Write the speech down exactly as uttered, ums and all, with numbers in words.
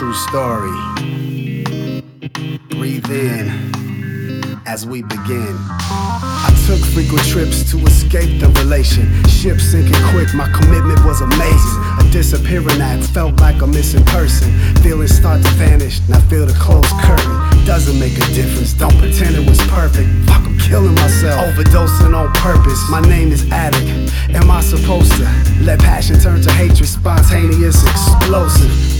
true story. Breathe in as we begin. I took frequent trips to escape the relationship sinking quick. My commitment was amazing. A disappearing act felt like a missing person. Feelings start to vanish, and I feel the closed curtain. Doesn't make a difference, don't pretend it was perfect. Fuck, I'm killing myself, overdosing on purpose. My name is Addict. Am I supposed to let passion turn to hatred, spontaneous, explosive?